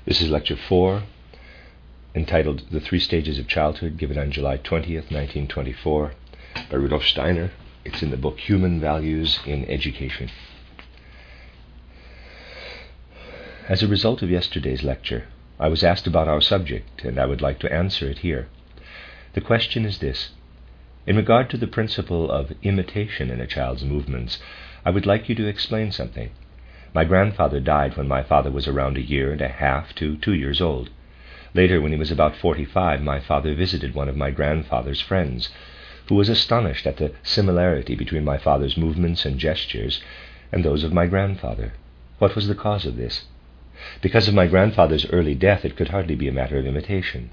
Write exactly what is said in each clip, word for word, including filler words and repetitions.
This is Lecture four, entitled The Three Stages of Childhood, given on July twentieth, nineteen twenty-four, by Rudolf Steiner. It's in the book Human Values in Education. As a result of yesterday's lecture, I was asked about our subject, and I would like to answer it here. The question is this: in regard to the principle of imitation in a child's movements, I would like you to explain something. My grandfather died when my father was around a year and a half to two years old. Later, when he was about forty-five, my father visited one of my grandfather's friends, who was astonished at the similarity between my father's movements and gestures and those of my grandfather. What was the cause of this? Because of my grandfather's early death, it could hardly be a matter of imitation.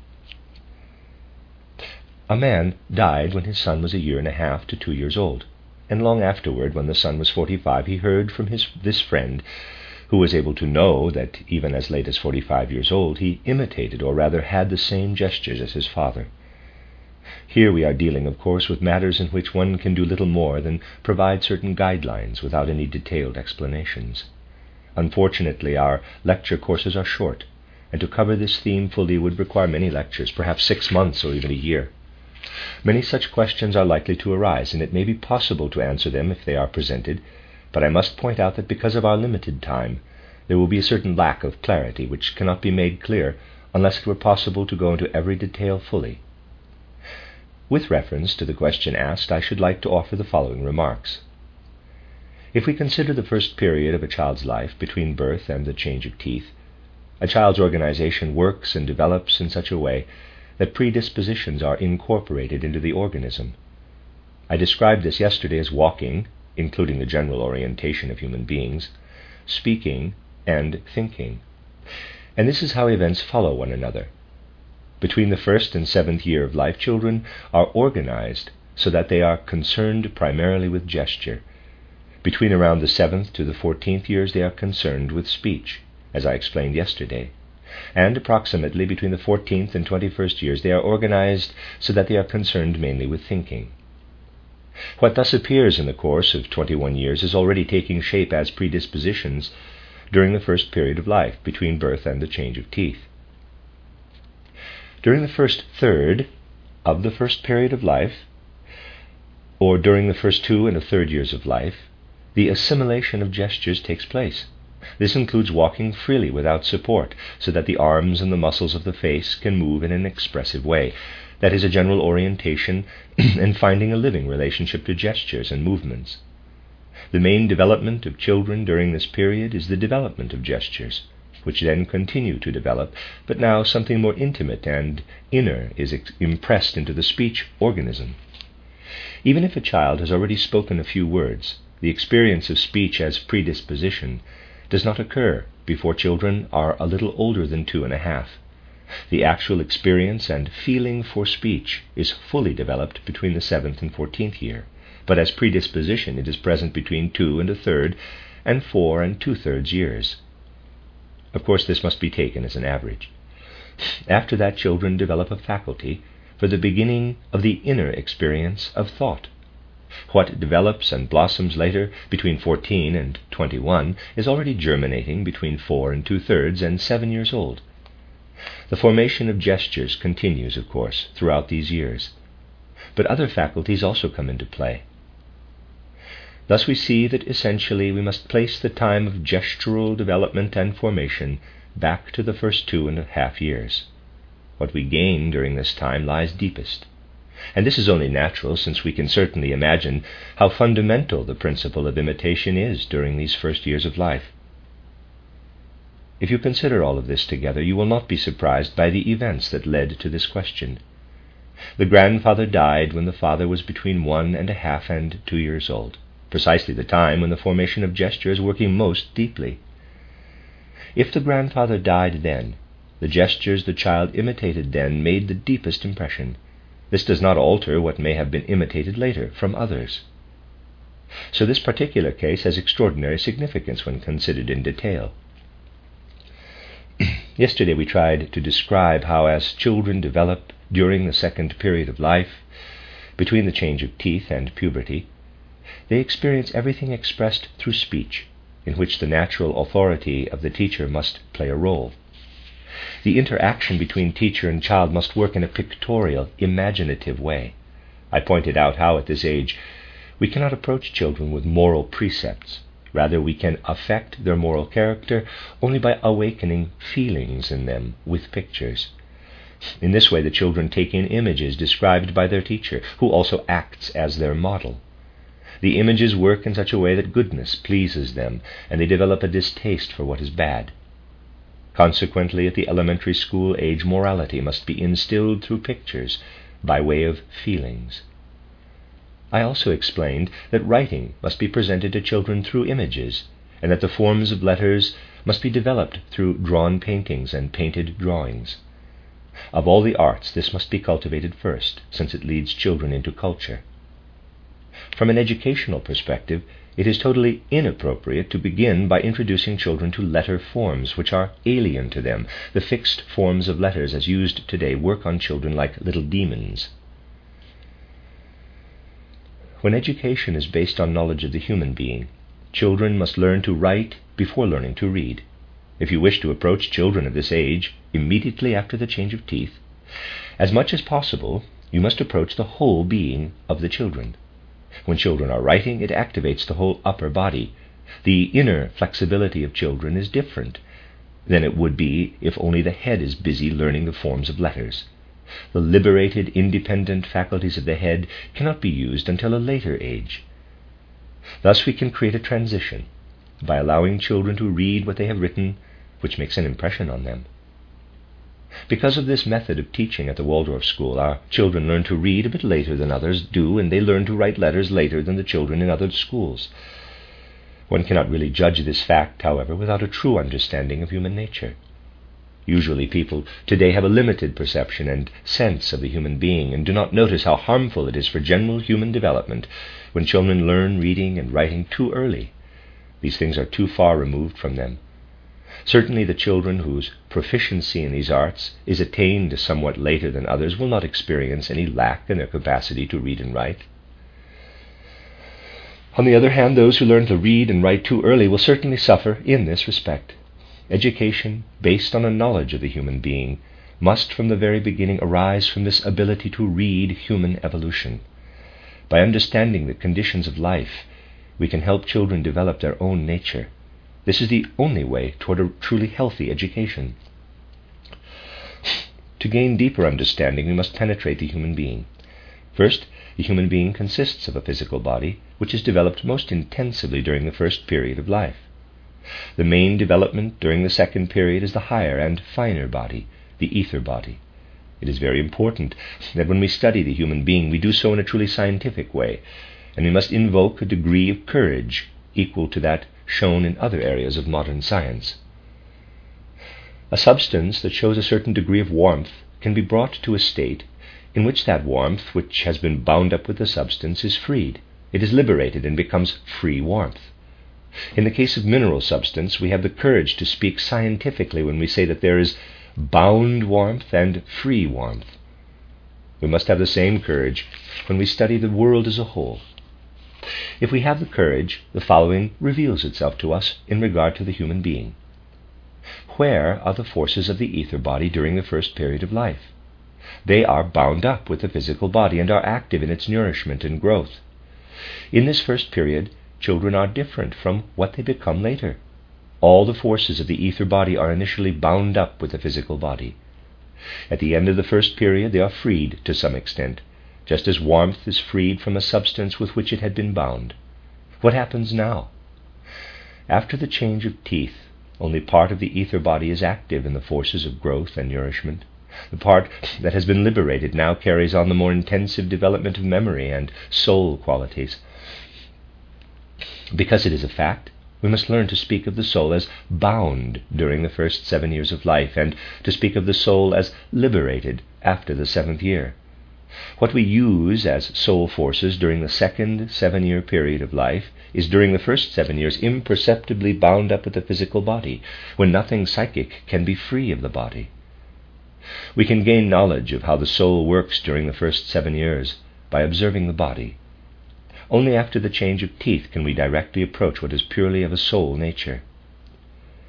A man died when his son was a year and a half to two years old, and long afterward, when the son was forty-five, he heard from his this friend, who was able to know that even as late as forty-five years old, he imitated, or rather had the same gestures as his father. Here we are dealing, of course, with matters in which one can do little more than provide certain guidelines without any detailed explanations. Unfortunately, our lecture courses are short, and to cover this theme fully would require many lectures, perhaps six months or even a year. Many such questions are likely to arise, and it may be possible to answer them if they are presented, but I must point out that because of our limited time, there will be a certain lack of clarity which cannot be made clear unless it were possible to go into every detail fully. With reference to the question asked, I should like to offer the following remarks. If we consider the first period of a child's life, between birth and the change of teeth, a child's organization works and develops in such a way that predispositions are incorporated into the organism. I described this yesterday as walking, including the general orientation of human beings, speaking, and thinking. And this is how events follow one another. Between the first and seventh year of life, children are organized so that they are concerned primarily with gesture. Between around the seventh to the fourteenth years, they are concerned with speech, as I explained yesterday. And approximately between the fourteenth and twenty-first years, they are organized so that they are concerned mainly with thinking. What thus appears in the course of twenty-one years is already taking shape as predispositions during the first period of life, between birth and the change of teeth. During the first third of the first period of life, or during the first two and a third years of life, the assimilation of gestures takes place. This includes walking freely without support, so that the arms and the muscles of the face can move in an expressive way. That is a general orientation and finding a living relationship to gestures and movements. The main development of children during this period is the development of gestures, which then continue to develop, but now something more intimate and inner is ex- impressed into the speech organism. Even if a child has already spoken a few words, the experience of speech as predisposition does not occur before children are a little older than two and a half. The actual experience and feeling for speech is fully developed between the seventh and fourteenth year, but as predisposition it is present between two and a third and four and two-thirds years. Of course, this must be taken as an average. After that, children develop a faculty for the beginning of the inner experience of thought. What develops and blossoms later, between fourteen and twenty-one, is already germinating between four and two-thirds and seven years old. The formation of gestures continues, of course, throughout these years, but other faculties also come into play. Thus we see that essentially we must place the time of gestural development and formation back to the first two and a half years. What we gain during this time lies deepest. And this is only natural, since we can certainly imagine how fundamental the principle of imitation is during these first years of life. If you consider all of this together, you will not be surprised by the events that led to this question. The grandfather died when the father was between one and a half and two years old, precisely the time when the formation of gesture is working most deeply. If the grandfather died then, the gestures the child imitated then made the deepest impression. This does not alter what may have been imitated later from others. So this particular case has extraordinary significance when considered in detail. Yesterday we tried to describe how, as children develop during the second period of life, between the change of teeth and puberty, they experience everything expressed through speech, in which the natural authority of the teacher must play a role. The interaction between teacher and child must work in a pictorial, imaginative way. I pointed out how at this age we cannot approach children with moral precepts. Rather, we can affect their moral character only by awakening feelings in them with pictures. In this way, the children take in images described by their teacher, who also acts as their model. The images work in such a way that goodness pleases them, and they develop a distaste for what is bad. Consequently, at the elementary school age, morality must be instilled through pictures, by way of feelings. I also explained that writing must be presented to children through images, and that the forms of letters must be developed through drawn paintings and painted drawings. Of all the arts, this must be cultivated first, since it leads children into culture. From an educational perspective, it is totally inappropriate to begin by introducing children to letter forms which are alien to them. The fixed forms of letters as used today work on children like little demons. When education is based on knowledge of the human being, children must learn to write before learning to read. If you wish to approach children of this age immediately after the change of teeth, as much as possible, you must approach the whole being of the children. When children are writing, it activates the whole upper body. The inner flexibility of children is different than it would be if only the head is busy learning the forms of letters. The liberated, independent faculties of the head cannot be used until a later age. Thus we can create a transition by allowing children to read what they have written, which makes an impression on them. Because of this method of teaching at the Waldorf School, our children learn to read a bit later than others do, and they learn to write letters later than the children in other schools. One cannot really judge this fact, however, without a true understanding of human nature. Usually people today have a limited perception and sense of the human being and do not notice how harmful it is for general human development when children learn reading and writing too early. These things are too far removed from them. Certainly the children whose proficiency in these arts is attained somewhat later than others will not experience any lack in their capacity to read and write. On the other hand, those who learn to read and write too early will certainly suffer in this respect. Education, based on a knowledge of the human being, must from the very beginning arise from this ability to read human evolution. By understanding the conditions of life, we can help children develop their own nature. This is the only way toward a truly healthy education. To gain deeper understanding, we must penetrate the human being. First, the human being consists of a physical body, which is developed most intensively during the first period of life. The main development during the second period is the higher and finer body, the ether body. It is very important that when we study the human being, we do so in a truly scientific way, and we must invoke a degree of courage equal to that shown in other areas of modern science. A substance that shows a certain degree of warmth can be brought to a state in which that warmth, which has been bound up with the substance, is freed. It is liberated and becomes free warmth. In the case of mineral substance, we have the courage to speak scientifically when we say that there is bound warmth and free warmth. We must have the same courage when we study the world as a whole. If we have the courage, the following reveals itself to us in regard to the human being. Where are the forces of the ether body during the first period of life? They are bound up with the physical body and are active in its nourishment and growth. In this first period, children are different from what they become later. All the forces of the ether body are initially bound up with the physical body. At the end of the first period, they are freed to some extent, just as warmth is freed from a substance with which it had been bound. What happens now? After the change of teeth, only part of the ether body is active in the forces of growth and nourishment. The part that has been liberated now carries on the more intensive development of memory and soul qualities. Because it is a fact, we must learn to speak of the soul as bound during the first seven years of life, and to speak of the soul as liberated after the seventh year. What we use as soul forces during the second seven-year period of life is during the first seven years imperceptibly bound up with the physical body, when nothing psychic can be free of the body. We can gain knowledge of how the soul works during the first seven years by observing the body. Only after the change of teeth can we directly approach what is purely of a soul nature.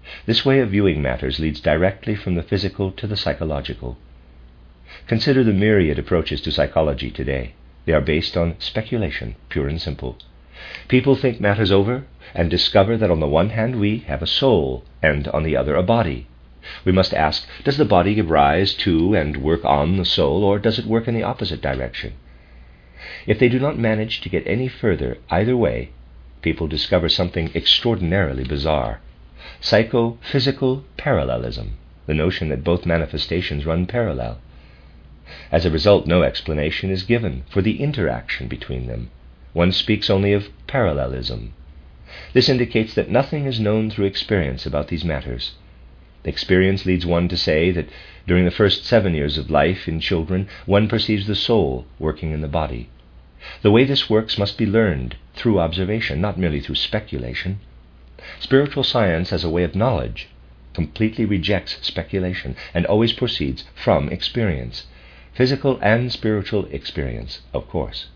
This way of viewing matters leads directly from the physical to the psychological. Consider the myriad approaches to psychology today. They are based on speculation, pure and simple. People think matters over and discover that on the one hand we have a soul and on the other a body. We must ask, does the body give rise to and work on the soul, or does it work in the opposite direction? If they do not manage to get any further either way, people discover something extraordinarily bizarre: psychophysical parallelism, the notion that both manifestations run parallel. As a result, no explanation is given for the interaction between them. One speaks only of parallelism. This indicates that nothing is known through experience about these matters. Experience leads one to say that during the first seven years of life in children, one perceives the soul working in the body. The way this works must be learned through observation, not merely through speculation. Spiritual science, as a way of knowledge, completely rejects speculation and always proceeds from experience, physical and spiritual experience, of course.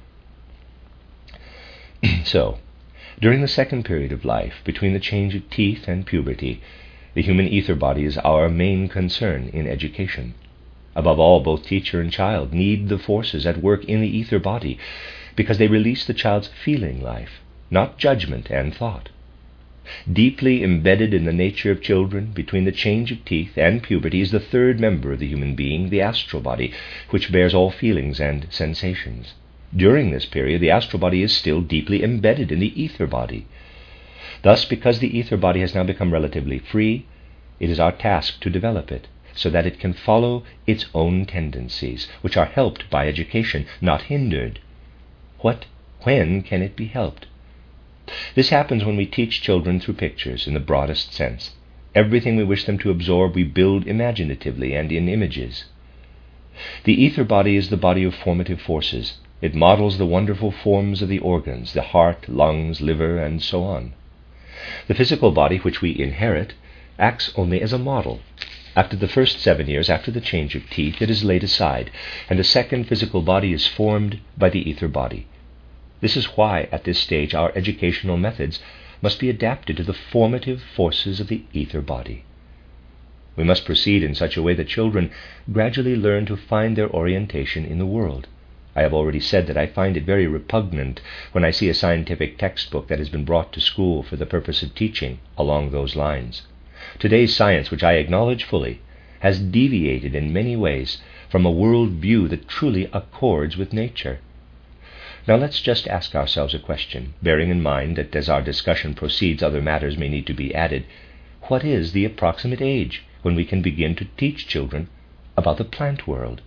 So, during the second period of life, between the change of teeth and puberty, the human ether body is our main concern in education. Above all, both teacher and child need the forces at work in the ether body because they release the child's feeling life, not judgment and thought. Deeply embedded in the nature of children, between the change of teeth and puberty, is the third member of the human being, the astral body, which bears all feelings and sensations. During this period, the astral body is still deeply embedded in the ether body. Thus, because the ether body has now become relatively free, it is our task to develop it, so that it can follow its own tendencies, which are helped by education, not hindered. What, when can it be helped? This happens when we teach children through pictures, in the broadest sense. Everything we wish them to absorb we build imaginatively and in images. The ether body is the body of formative forces. It models the wonderful forms of the organs, the heart, lungs, liver, and so on. The physical body, which we inherit, acts only as a model. After the first seven years, after the change of teeth, it is laid aside, and a second physical body is formed by the ether body. This is why, at this stage, our educational methods must be adapted to the formative forces of the ether body. We must proceed in such a way that children gradually learn to find their orientation in the world. I have already said that I find it very repugnant when I see a scientific textbook that has been brought to school for the purpose of teaching along those lines. Today's science, which I acknowledge fully, has deviated in many ways from a world view that truly accords with nature. Now let's just ask ourselves a question, bearing in mind that as our discussion proceeds other matters may need to be added. What is the approximate age when we can begin to teach children about the plant world?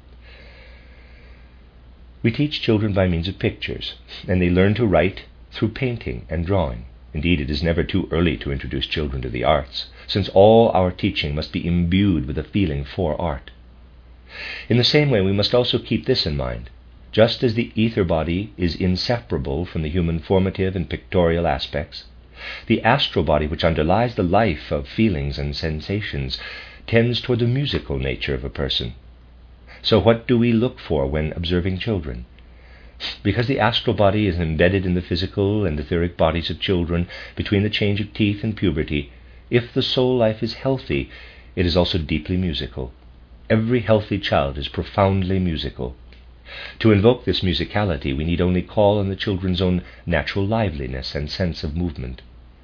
We teach children by means of pictures, and they learn to write through painting and drawing. Indeed, it is never too early to introduce children to the arts, since all our teaching must be imbued with a feeling for art. In the same way, we must also keep this in mind. Just as the ether body is inseparable from the human formative and pictorial aspects, the astral body, which underlies the life of feelings and sensations, tends toward the musical nature of a person. So what do we look for when observing children? Because the astral body is embedded in the physical and etheric bodies of children between the change of teeth and puberty, if the soul life is healthy, it is also deeply musical. Every healthy child is profoundly musical. To invoke this musicality, we need only call on the children's own natural liveliness and sense of movement.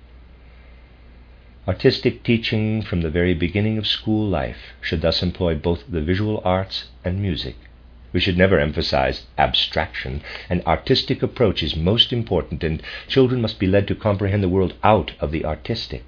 Artistic teaching from the very beginning of school life should thus employ both the visual arts and music. We should never emphasize abstraction. An artistic approach is most important, and children must be led to comprehend the world out of the artistic.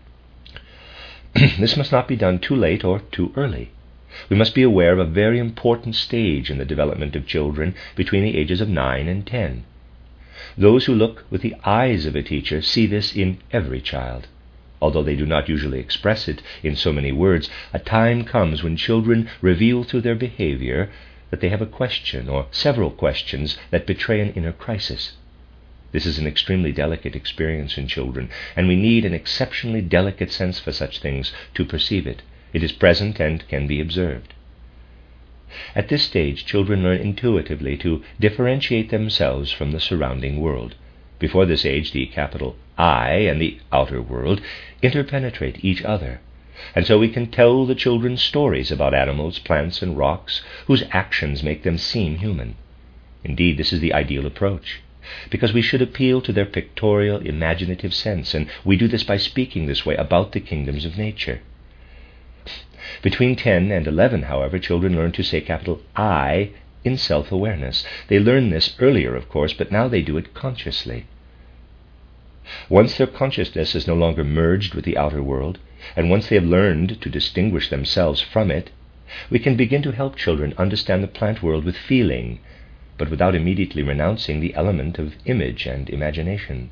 This must not be done too late or too early. We must be aware of a very important stage in the development of children between the ages of nine and ten. Those who look with the eyes of a teacher see this in every child. Although they do not usually express it in so many words, a time comes when children reveal through their behavior that they have a question or several questions that betray an inner crisis. This is an extremely delicate experience in children, and we need an exceptionally delicate sense for such things to perceive it. It is present and can be observed. At this stage, children learn intuitively to differentiate themselves from the surrounding world. Before this age, the capital I and the outer world interpenetrate each other, and so we can tell the children stories about animals, plants, and rocks whose actions make them seem human. Indeed, this is the ideal approach, because we should appeal to their pictorial, imaginative sense, and we do this by speaking this way about the kingdoms of nature. Between ten and eleven, however, children learn to say capital I in self-awareness. They learn this earlier, of course, but now they do it consciously. Once their consciousness is no longer merged with the outer world, and once they have learned to distinguish themselves from it, we can begin to help children understand the plant world with feeling, but without immediately renouncing the element of image and imagination.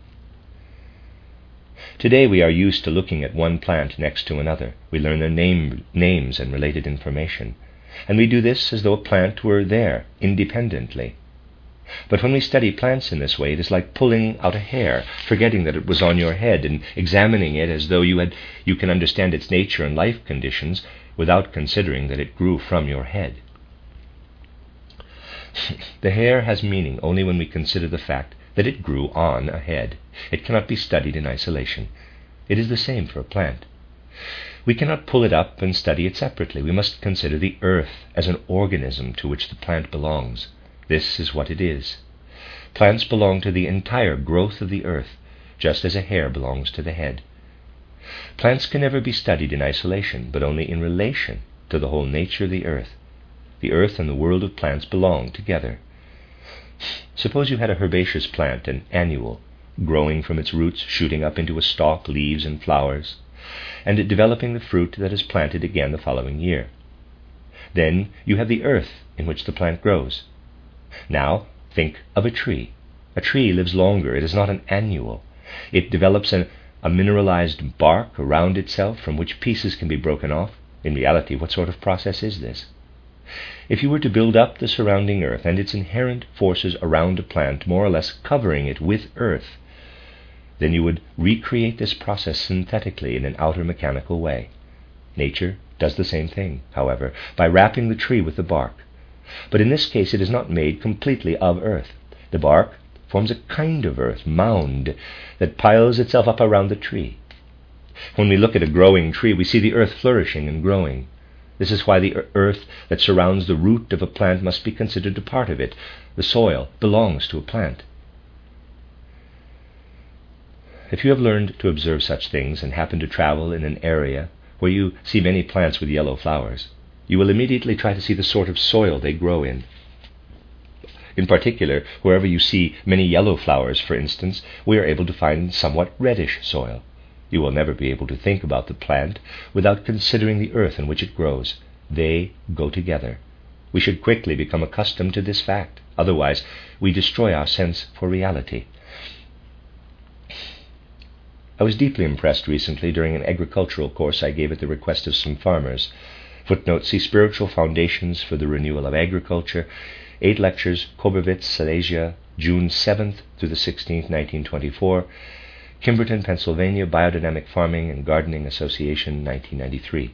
Today we are used to looking at one plant next to another. We learn their name, names and related information, and we do this as though a plant were there, independently. But when we study plants in this way, it is like pulling out a hair, forgetting that it was on your head, and examining it as though you had you can understand its nature and life conditions without considering that it grew from your head. The hair has meaning only when we consider the fact that it grew on a head. It cannot be studied in isolation. It is the same for a plant. We cannot pull it up and study it separately. We must consider the earth as an organism to which the plant belongs. This is what it is. Plants belong to the entire growth of the earth, just as a hair belongs to the head. Plants can never be studied in isolation, but only in relation to the whole nature of the earth. The earth and the world of plants belong together. Suppose you had a herbaceous plant, an annual, growing from its roots, shooting up into a stalk, leaves, and flowers, and it developing the fruit that is planted again the following year. Then you have the earth in which the plant grows. Now think of a tree. A tree lives longer. It is not an annual. It develops an, a mineralized bark around itself from which pieces can be broken off. In reality, what sort of process is this? If you were to build up the surrounding earth and its inherent forces around a plant, more or less covering it with earth, then you would recreate this process synthetically in an outer mechanical way. Nature does the same thing, however, by wrapping the tree with the bark. But in this case it is not made completely of earth. The bark forms a kind of earth, mound, that piles itself up around the tree. When we look at a growing tree, we see the earth flourishing and growing. This is why the earth that surrounds the root of a plant must be considered a part of it. The soil belongs to a plant. If you have learned to observe such things and happen to travel in an area where you see many plants with yellow flowers, you will immediately try to see the sort of soil they grow in. In particular, wherever you see many yellow flowers, for instance, we are able to find somewhat reddish soil. You will never be able to think about the plant without considering the earth in which it grows. They go together. We should quickly become accustomed to this fact. Otherwise, we destroy our sense for reality. I was deeply impressed recently during an agricultural course I gave at the request of some farmers. Footnote, see Spiritual Foundations for the Renewal of Agriculture, Eight Lectures, Kobrovitz, Silesia, June seventh through the sixteenth, nineteen twenty-four, Kimberton, Pennsylvania, Biodynamic Farming and Gardening Association, nineteen ninety-three.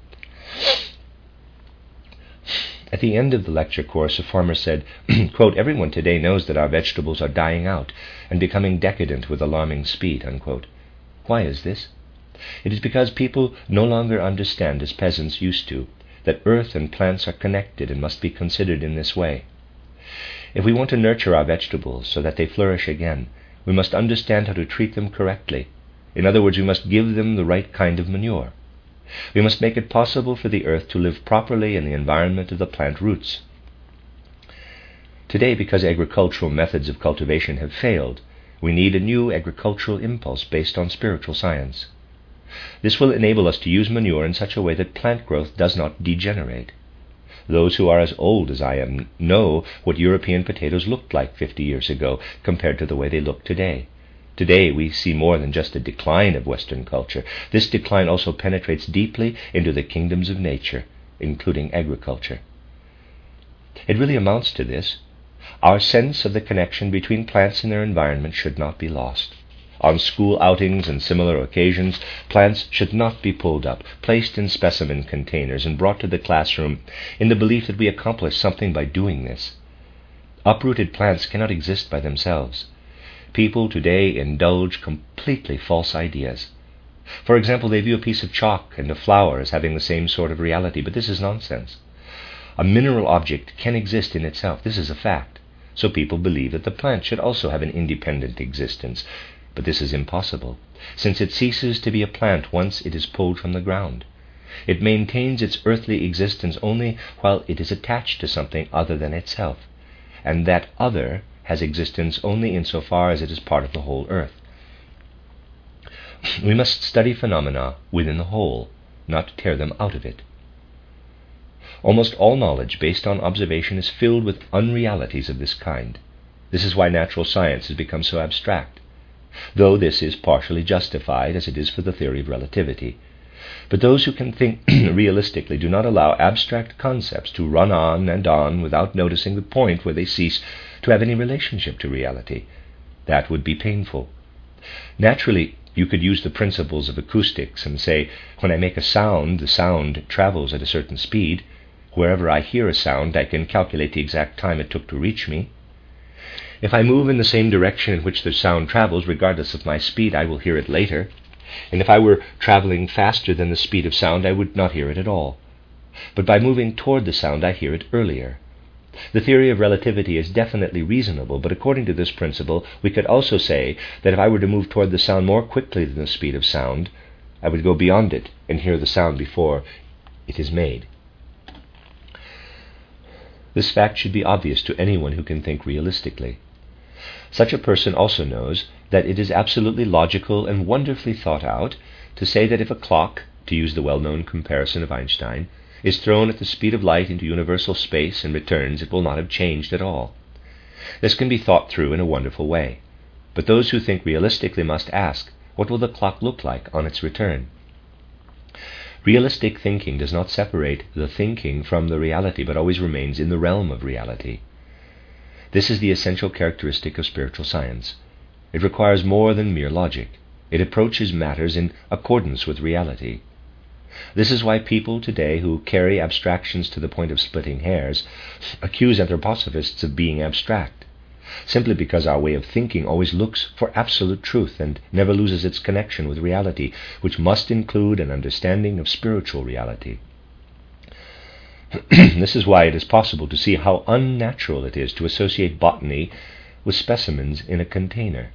At the end of the lecture course, a farmer said, quote, everyone today knows that our vegetables are dying out and becoming decadent with alarming speed, unquote. Why is this? It is because people no longer understand, as peasants used to, that earth and plants are connected and must be considered in this way. If we want to nurture our vegetables so that they flourish again, we must understand how to treat them correctly. In other words, we must give them the right kind of manure. We must make it possible for the earth to live properly in the environment of the plant roots. Today, because agricultural methods of cultivation have failed, we need a new agricultural impulse based on spiritual science. This will enable us to use manure in such a way that plant growth does not degenerate. Those who are as old as I am know what European potatoes looked like fifty years ago compared to the way they look today. Today we see more than just a decline of Western culture. This decline also penetrates deeply into the kingdoms of nature, including agriculture. It really amounts to this. Our sense of the connection between plants and their environment should not be lost. On school outings and similar occasions, plants should not be pulled up, placed in specimen containers, and brought to the classroom in the belief that we accomplish something by doing this. Uprooted plants cannot exist by themselves. People today indulge completely false ideas. For example, they view a piece of chalk and a flower as having the same sort of reality, but this is nonsense. A mineral object can exist in itself. This is a fact. So people believe that the plant should also have an independent existence. But this is impossible, since it ceases to be a plant once it is pulled from the ground. It maintains its earthly existence only while it is attached to something other than itself, and that other has existence only insofar as it is part of the whole earth. We must study phenomena within the whole, not tear them out of it. Almost all knowledge based on observation is filled with unrealities of this kind. This is why natural science has become so abstract, though this is partially justified, as it is for the theory of relativity. But those who can think realistically do not allow abstract concepts to run on and on without noticing the point where they cease to have any relationship to reality. That would be painful. Naturally, you could use the principles of acoustics and say, when I make a sound, the sound travels at a certain speed. Wherever I hear a sound, I can calculate the exact time it took to reach me. If I move in the same direction in which the sound travels, regardless of my speed, I will hear it later. And if I were traveling faster than the speed of sound, I would not hear it at all. But by moving toward the sound, I hear it earlier. The theory of relativity is definitely reasonable, but according to this principle, we could also say that if I were to move toward the sound more quickly than the speed of sound, I would go beyond it and hear the sound before it is made. This fact should be obvious to anyone who can think realistically. Such a person also knows that it is absolutely logical and wonderfully thought out to say that if a clock, to use the well-known comparison of Einstein, is thrown at the speed of light into universal space and returns, it will not have changed at all. This can be thought through in a wonderful way. But those who think realistically must ask, what will the clock look like on its return? Realistic thinking does not separate the thinking from the reality, but always remains in the realm of reality. This is the essential characteristic of spiritual science. It requires more than mere logic. It approaches matters in accordance with reality. This is why people today who carry abstractions to the point of splitting hairs accuse anthroposophists of being abstract, simply because our way of thinking always looks for absolute truth and never loses its connection with reality, which must include an understanding of spiritual reality. This is why it is possible to see how unnatural it is to associate botany with specimens in a container.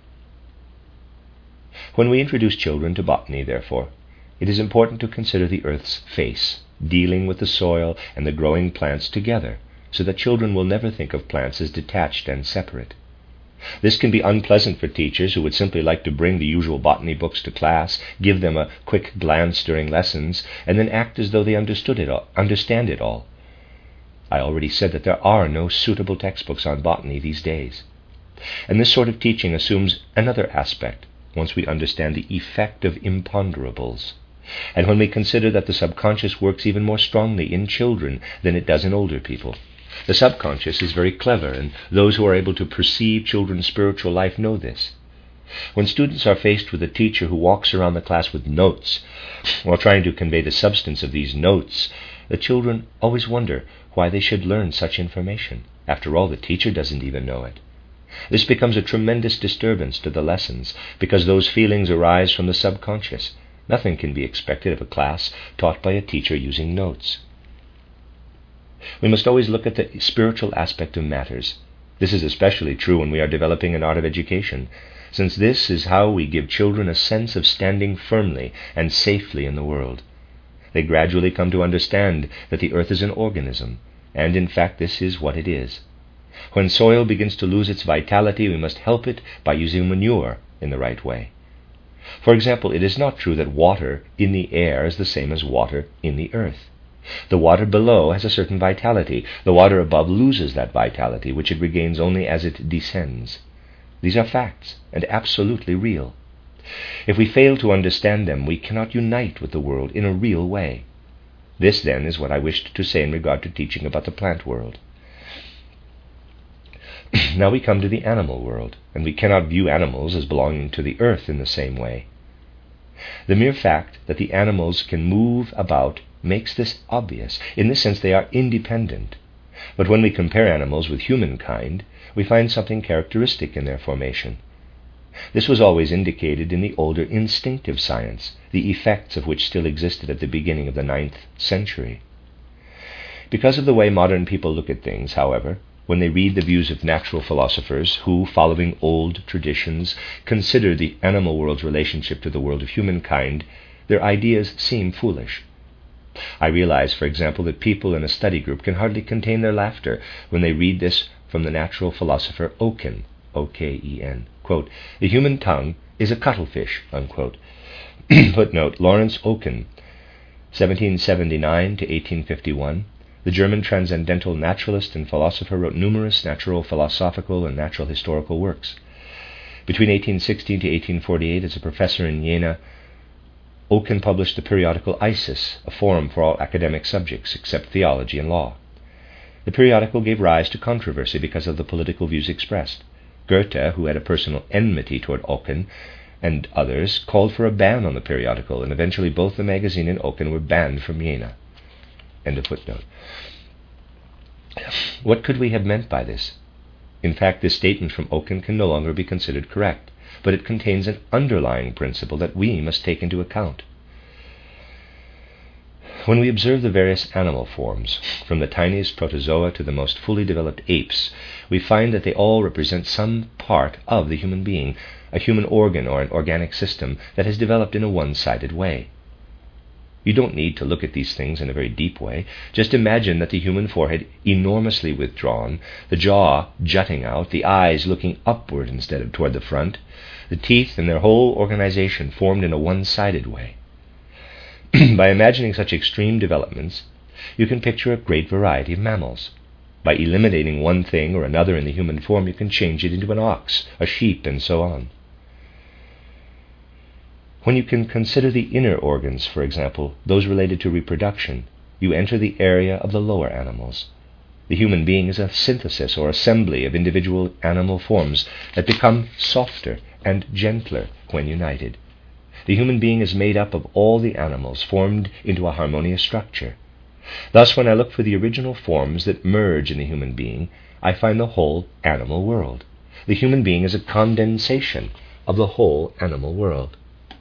When we introduce children to botany, therefore, it is important to consider the earth's face, dealing with the soil and the growing plants together, so that children will never think of plants as detached and separate. This can be unpleasant for teachers who would simply like to bring the usual botany books to class, give them a quick glance during lessons, and then act as though they understood it all, understand it all. I already said that there are no suitable textbooks on botany these days. And this sort of teaching assumes another aspect, once we understand the effect of imponderables, and when we consider that the subconscious works even more strongly in children than it does in older people. The subconscious is very clever, and those who are able to perceive children's spiritual life know this. When students are faced with a teacher who walks around the class with notes, while trying to convey the substance of these notes, the children always wonder why they should learn such information. After all, the teacher doesn't even know it. This becomes a tremendous disturbance to the lessons, because those feelings arise from the subconscious. Nothing can be expected of a class taught by a teacher using notes. We must always look at the spiritual aspect of matters. This is especially true when we are developing an art of education, since this is how we give children a sense of standing firmly and safely in the world. They gradually come to understand that the earth is an organism, and in fact this is what it is. When soil begins to lose its vitality, we must help it by using manure in the right way. For example, it is not true that water in the air is the same as water in the earth. The water below has a certain vitality. The water above loses that vitality, which it regains only as it descends. These are facts, and absolutely real. If we fail to understand them, we cannot unite with the world in a real way. This, then, is what I wished to say in regard to teaching about the plant world. Now we come to the animal world, and we cannot view animals as belonging to the earth in the same way. The mere fact that the animals can move about makes this obvious. In this sense, they are independent. But when we compare animals with humankind, we find something characteristic in their formation. This was always indicated in the older instinctive science, the effects of which still existed at the beginning of the ninth century. Because of the way modern people look at things, however, when they read the views of natural philosophers who, following old traditions, consider the animal world's relationship to the world of humankind, their ideas seem foolish. I realize, for example, that people in a study group can hardly contain their laughter when they read this from the natural philosopher Oken, O K E N, quote, "The human tongue is a cuttlefish," unquote. Footnote, Lawrence Oken, seventeen seventy-nine to eighteen fifty-one, the German transcendental naturalist and philosopher, wrote numerous natural philosophical and natural historical works. Between eighteen sixteen to eighteen forty-eight, as a professor in Jena, Oken published the periodical Isis, a forum for all academic subjects except theology and law. The periodical gave rise to controversy because of the political views expressed. Goethe, who had a personal enmity toward Oken and others, called for a ban on the periodical, and eventually both the magazine and Oken were banned from Jena. End of footnote. What could we have meant by this? In fact, this statement from Oken can no longer be considered correct, but it contains an underlying principle that we must take into account. When we observe the various animal forms, from the tiniest protozoa to the most fully developed apes, we find that they all represent some part of the human being, a human organ or an organic system that has developed in a one-sided way. You don't need to look at these things in a very deep way. Just imagine that the human forehead enormously withdrawn, the jaw jutting out, the eyes looking upward instead of toward the front, the teeth and their whole organization formed in a one-sided way. By imagining such extreme developments, you can picture a great variety of mammals. By eliminating one thing or another in the human form, you can change it into an ox, a sheep, and so on. When you can consider the inner organs, for example, those related to reproduction, you enter the area of the lower animals. The human being is a synthesis or assembly of individual animal forms that become softer and gentler when united. The human being is made up of all the animals formed into a harmonious structure. Thus, when I look for the original forms that merge in the human being, I find the whole animal world. The human being is a condensation of the whole animal world.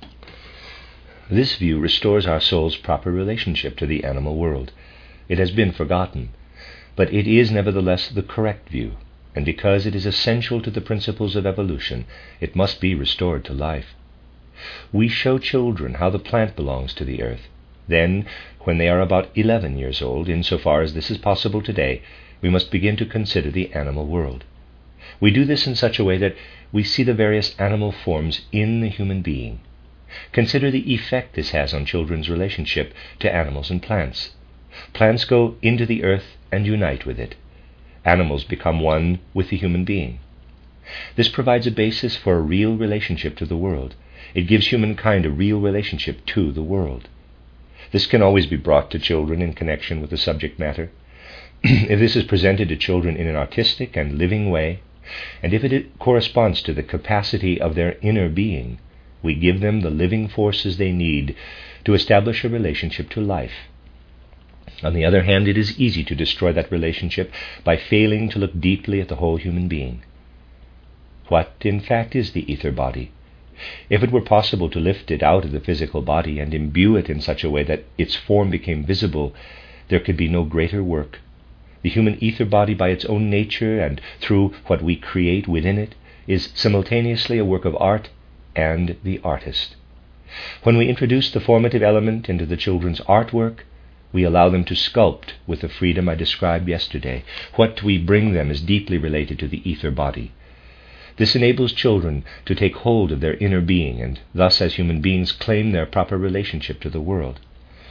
This view restores our soul's proper relationship to the animal world. It has been forgotten, but it is nevertheless the correct view, and because it is essential to the principles of evolution, it must be restored to life. We show children how the plant belongs to the earth. Then, when they are about eleven years old, insofar as this is possible today, we must begin to consider the animal world. We do this in such a way that we see the various animal forms in the human being. Consider the effect this has on children's relationship to animals and plants. Plants go into the earth and unite with it. Animals become one with the human being. This provides a basis for a real relationship to the world. It gives humankind a real relationship to the world. This can always be brought to children in connection with the subject matter. If this is presented to children in an artistic and living way, and if it corresponds to the capacity of their inner being, we give them the living forces they need to establish a relationship to life. On the other hand, it is easy to destroy that relationship by failing to look deeply at the whole human being. What, in fact, is the ether body? If it were possible to lift it out of the physical body and imbue it in such a way that its form became visible, there could be no greater work. The human ether body, by its own nature and through what we create within it, is simultaneously a work of art and the artist. When we introduce the formative element into the children's artwork, we allow them to sculpt with the freedom I described yesterday. What we bring them is deeply related to the ether body. This enables children to take hold of their inner being and thus, as human beings, claim their proper relationship to the world.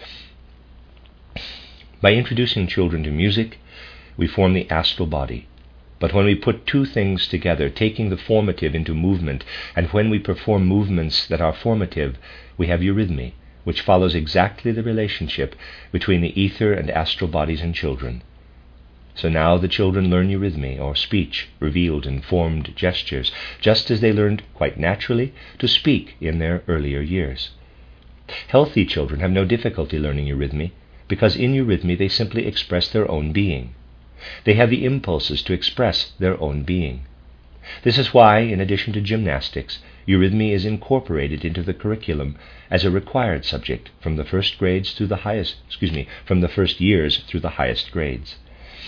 By introducing children to music, we form the astral body. But when we put two things together, taking the formative into movement, and when we perform movements that are formative, we have eurythmy, which follows exactly the relationship between the ether and astral bodies in children. So now the children learn eurythmy, or speech, revealed in formed gestures, just as they learned quite naturally to speak in their earlier years. Healthy children have no difficulty learning eurythmy, because in eurythmy they simply express their own being. They have the impulses to express their own being. This is why, in addition to gymnastics, eurythmy is incorporated into the curriculum as a required subject from the first grades through the highest, excuse me, from the first years through the highest grades.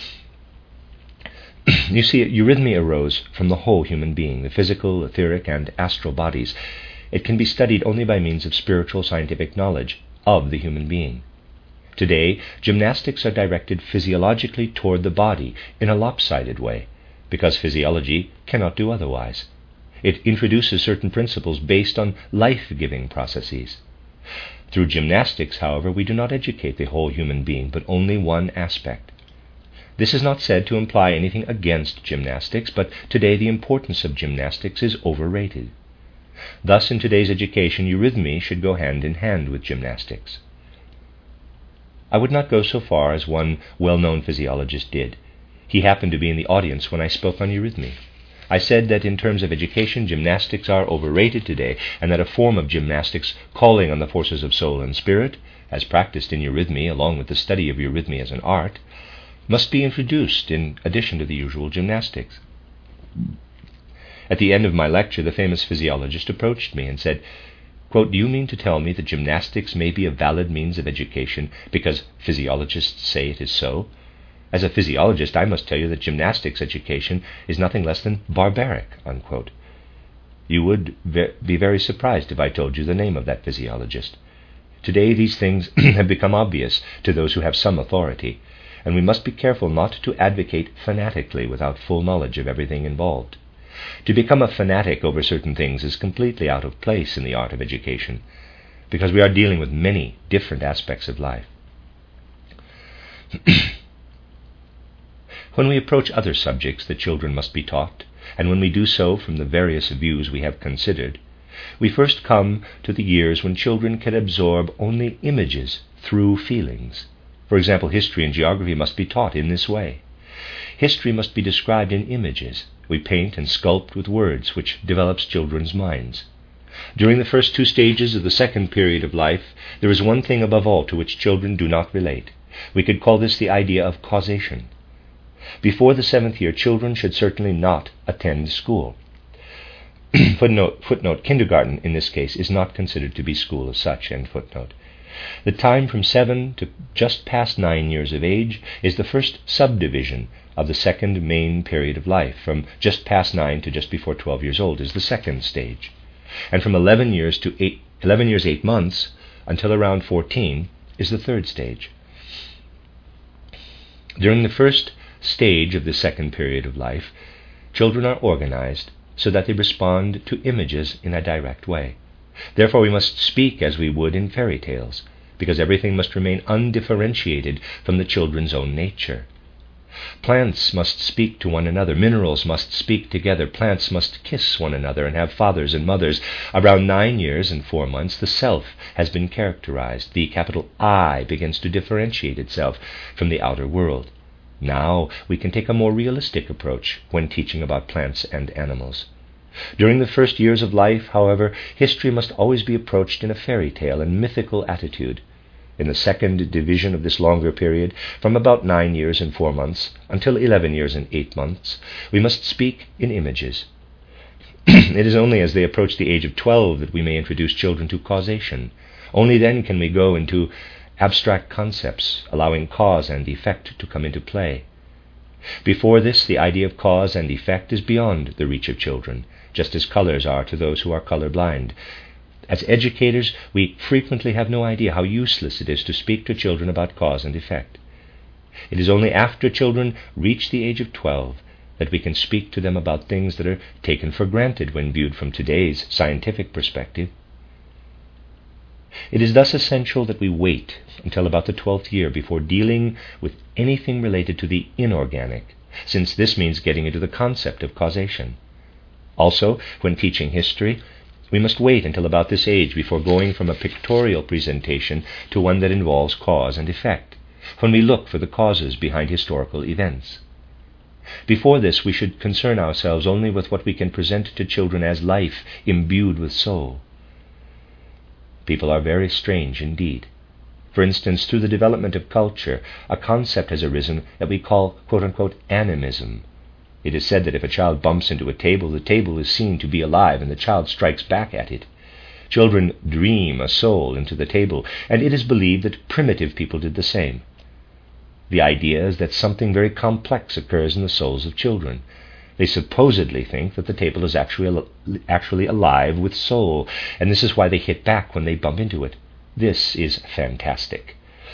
You see, eurythmy arose from the whole human being, the physical, etheric, and astral bodies. It can be studied only by means of spiritual scientific knowledge of the human being. Today, gymnastics are directed physiologically toward the body in a lopsided way, because physiology cannot do otherwise. It introduces certain principles based on life-giving processes. Through gymnastics, however, we do not educate the whole human being, but only one aspect. This is not said to imply anything against gymnastics, but today the importance of gymnastics is overrated. Thus, in today's education, eurythmy should go hand in hand with gymnastics. I would not go so far as one well-known physiologist did. He happened to be in the audience when I spoke on eurythmy. I said that in terms of education, gymnastics are overrated today, and that a form of gymnastics calling on the forces of soul and spirit, as practiced in eurythmy along with the study of eurythmy as an art, must be introduced in addition to the usual gymnastics. At the end of my lecture, the famous physiologist approached me and said, quote, "Do you mean to tell me that gymnastics may be a valid means of education because physiologists say it is so? As a physiologist, I must tell you that gymnastics education is nothing less than barbaric," unquote. You would ve- be very surprised if I told you the name of that physiologist. Today these things have become obvious to those who have some authority, and we must be careful not to advocate fanatically without full knowledge of everything involved. To become a fanatic over certain things is completely out of place in the art of education, because we are dealing with many different aspects of life. When we approach other subjects that children must be taught, and when we do so from the various views we have considered, we first come to the years when children can absorb only images through feelings. For example, history and geography must be taught in this way. History must be described in images. We paint and sculpt with words, which develops children's minds. During the first two stages of the second period of life, there is one thing above all to which children do not relate. We could call this the idea of causation. Before the seventh year, children should certainly not attend school. footnote, footnote, kindergarten, in this case, is not considered to be school as such, end footnote. The time from seven to just past nine years of age is the first subdivision of the second main period of life. From just past nine to just before twelve years old is the second stage. And from eleven years to eight, eleven years, eight months until around fourteen is the third stage. During the first stage of the second period of life, children are organized so that they respond to images in a direct way. Therefore we must speak as we would in fairy tales, because everything must remain undifferentiated from the children's own nature. Plants must speak to one another, minerals must speak together, plants must kiss one another and have fathers and mothers. Around nine years and four months, the self has been characterized. The capital I begins to differentiate itself from the outer world. Now we can take a more realistic approach when teaching about plants and animals. During the first years of life, however, history must always be approached in a fairy tale and mythical attitude. In the second division of this longer period, from about nine years and four months until eleven years and eight months, we must speak in images. It is only as they approach the age of twelve that we may introduce children to causation. Only then can we go into abstract concepts, allowing cause and effect to come into play. Before this, the idea of cause and effect is beyond the reach of children, just as colors are to those who are colorblind. As educators, we frequently have no idea how useless it is to speak to children about cause and effect. It is only after children reach the age of twelve that we can speak to them about things that are taken for granted when viewed from today's scientific perspective. It is thus essential that we wait until about the twelfth year before dealing with anything related to the inorganic, since this means getting into the concept of causation. Also, when teaching history, we must wait until about this age before going from a pictorial presentation to one that involves cause and effect, when we look for the causes behind historical events. Before this, we should concern ourselves only with what we can present to children as life imbued with soul. People are very strange indeed. For instance, through the development of culture, a concept has arisen that we call, quote-unquote, animism. It is said that if a child bumps into a table, the table is seen to be alive and the child strikes back at it. Children dream a soul into the table, and it is believed that primitive people did the same. The idea is that something very complex occurs in the souls of children. They supposedly think that the table is actually, actually alive with soul, and this is why they hit back when they bump into it. This is fantastic.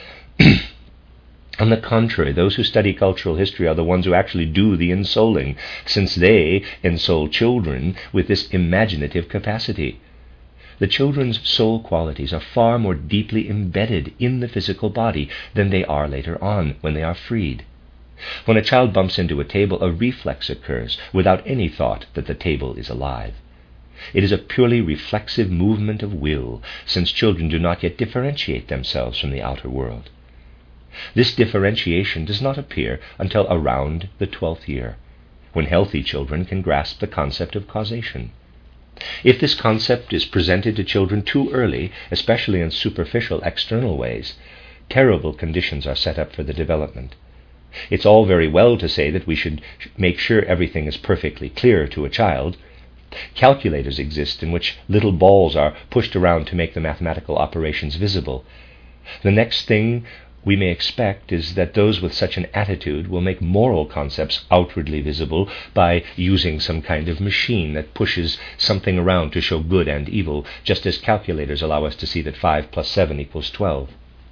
On the contrary, those who study cultural history are the ones who actually do the ensouling, since they ensoul children with this imaginative capacity. The children's soul qualities are far more deeply embedded in the physical body than they are later on, when they are freed. When a child bumps into a table, a reflex occurs without any thought that the table is alive. It is a purely reflexive movement of will, since children do not yet differentiate themselves from the outer world. This differentiation does not appear until around the twelfth year, when healthy children can grasp the concept of causation. If this concept is presented to children too early, especially in superficial external ways, terrible conditions are set up for the development. It's all very well to say that we should make sure everything is perfectly clear to a child. Calculators exist in which little balls are pushed around to make the mathematical operations visible. The next thing we may expect is that those with such an attitude will make moral concepts outwardly visible by using some kind of machine that pushes something around to show good and evil, just as calculators allow us to see that five plus seven equals twelve.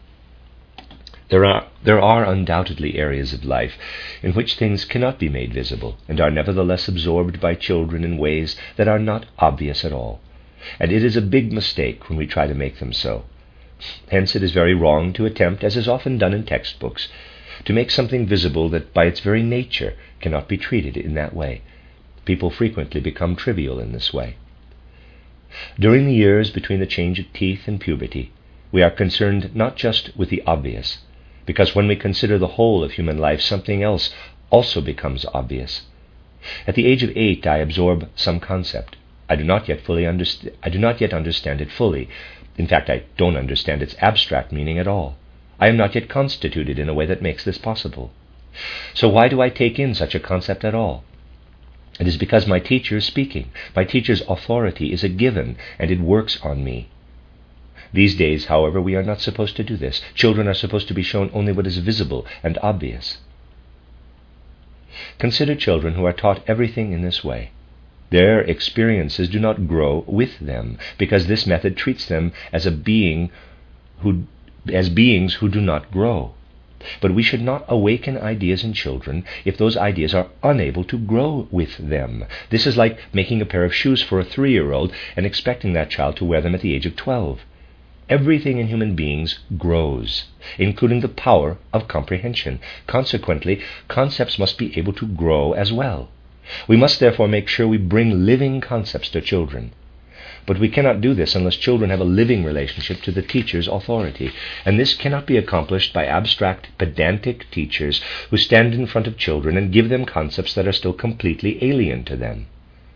There are, there are undoubtedly areas of life in which things cannot be made visible and are nevertheless absorbed by children in ways that are not obvious at all, and it is a big mistake when we try to make them so. Hence it is very wrong to attempt, as is often done in textbooks, to make something visible that by its very nature cannot be treated in that way. People frequently become trivial in this way. During the years between the change of teeth and puberty, we are concerned not just with the obvious, because when we consider the whole of human life, something else also becomes obvious. At the age of eight, I absorb some concept. I do not yet fully understand. I do not yet understand it fully. In fact, I don't understand its abstract meaning at all. I am not yet constituted in a way that makes this possible. So why do I take in such a concept at all? It is because my teacher is speaking. My teacher's authority is a given, and it works on me. These days, however, we are not supposed to do this. Children are supposed to be shown only what is visible and obvious. Consider children who are taught everything in this way. Their experiences do not grow with them, because this method treats them as a being who, as beings who do not grow. But we should not awaken ideas in children if those ideas are unable to grow with them. This is like making a pair of shoes for a three-year-old and expecting that child to wear them at the age of twelve. Everything in human beings grows, including the power of comprehension. Consequently, concepts must be able to grow as well. We must therefore make sure we bring living concepts to children. But we cannot do this unless children have a living relationship to the teacher's authority, and this cannot be accomplished by abstract, pedantic teachers who stand in front of children and give them concepts that are still completely alien to them.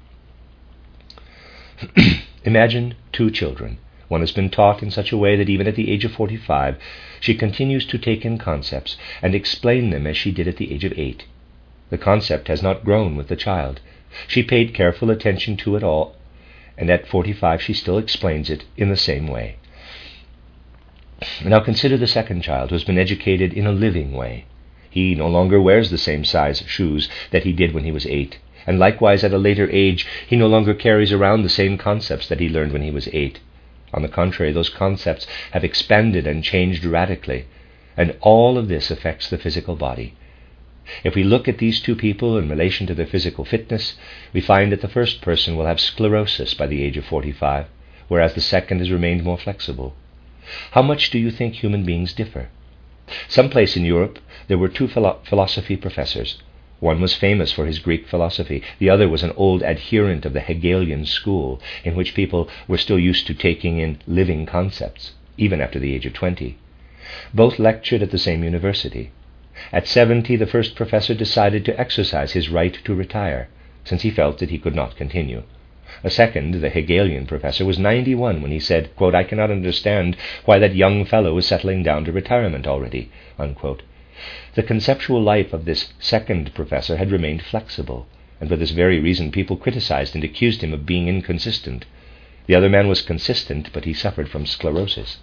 Imagine two children. One has been taught in such a way that even at the age of forty-five, she continues to take in concepts and explain them as she did at the age of eight. The concept has not grown with the child. She paid careful attention to it all, and at forty-five she still explains it in the same way. Now consider the second child who has been educated in a living way. He no longer wears the same size shoes that he did when he was eight, and likewise at a later age he no longer carries around the same concepts that he learned when he was eight. On the contrary, those concepts have expanded and changed radically, and all of this affects the physical body. If we look at these two people in relation to their physical fitness, we find that the first person will have sclerosis by the age of forty-five, whereas the second has remained more flexible. How much do you think human beings differ? Someplace in Europe there were two philo- philosophy professors. One was famous for his Greek philosophy. The other was an old adherent of the Hegelian school, in which people were still used to taking in living concepts, even after the age of twenty. Both lectured at the same university. At seventy, the first professor decided to exercise his right to retire, since he felt that he could not continue. A second, the Hegelian professor, was ninety-one when he said, quote, "I cannot understand why that young fellow is settling down to retirement already," unquote. The conceptual life of this second professor had remained flexible, and for this very reason people criticized and accused him of being inconsistent. The other man was consistent, but he suffered from sclerosis.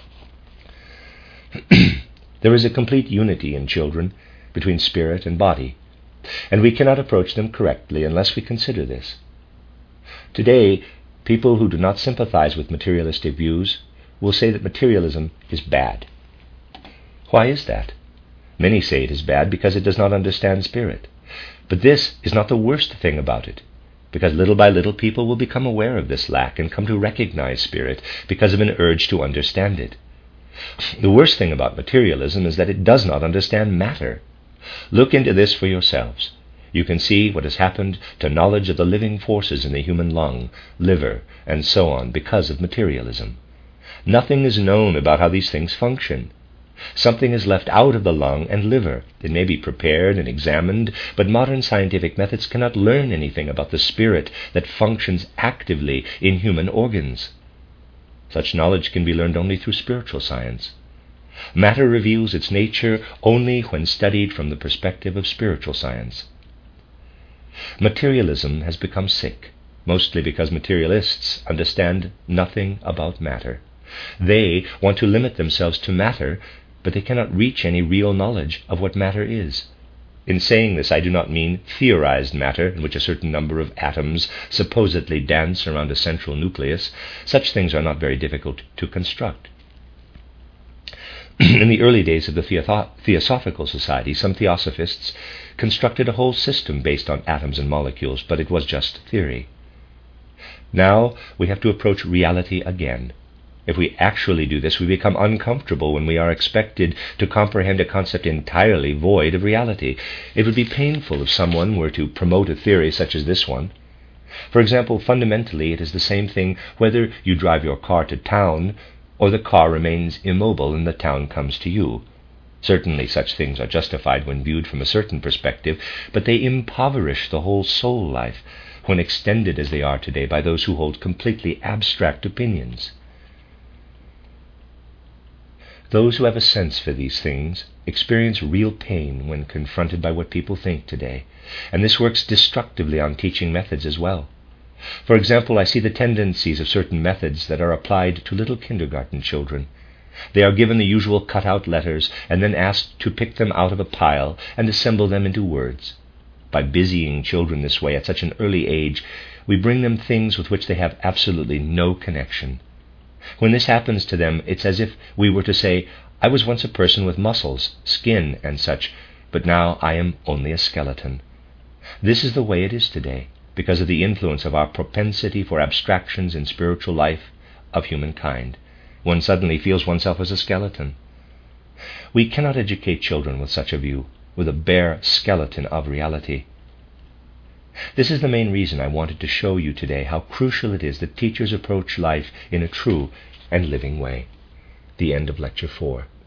There is a complete unity in children between spirit and body, and we cannot approach them correctly unless we consider this. Today, people who do not sympathize with materialistic views will say that materialism is bad. Why is that? Many say it is bad because it does not understand spirit. But this is not the worst thing about it, because little by little people will become aware of this lack and come to recognize spirit because of an urge to understand it. The worst thing about materialism is that it does not understand matter. Look into this for yourselves. You can see what has happened to knowledge of the living forces in the human lung, liver, and so on because of materialism. Nothing is known about how these things function. Something is left out of the lung and liver. It may be prepared and examined, but modern scientific methods cannot learn anything about the spirit that functions actively in human organs. Such knowledge can be learned only through spiritual science. Matter reveals its nature only when studied from the perspective of spiritual science. Materialism has become sick, mostly because materialists understand nothing about matter. They want to limit themselves to matter, but they cannot reach any real knowledge of what matter is. In saying this, I do not mean theorized matter, in which a certain number of atoms supposedly dance around a central nucleus. Such things are not very difficult to construct. In the early days of the Theotho- Theosophical Society, some theosophists constructed a whole system based on atoms and molecules, but it was just theory. Now we have to approach reality again. If we actually do this, we become uncomfortable when we are expected to comprehend a concept entirely void of reality. It would be painful if someone were to promote a theory such as this one. For example, fundamentally it is the same thing whether you drive your car to town or the car remains immobile and the town comes to you. Certainly such things are justified when viewed from a certain perspective, but they impoverish the whole soul life when extended as they are today by those who hold completely abstract opinions. Those who have a sense for these things experience real pain when confronted by what people think today, and this works destructively on teaching methods as well. For example, I see the tendencies of certain methods that are applied to little kindergarten children. They are given the usual cut-out letters and then asked to pick them out of a pile and assemble them into words. By busying children this way at such an early age, we bring them things with which they have absolutely no connection. When this happens to them, it's as if we were to say, I was once a person with muscles, skin, and such, but now I am only a skeleton. This is the way it is today, because of the influence of our propensity for abstractions in spiritual life of humankind. One suddenly feels oneself as a skeleton. We cannot educate children with such a view, with a bare skeleton of reality. This is the main reason I wanted to show you today how crucial it is that teachers approach life in a true and living way. The end of Lecture four.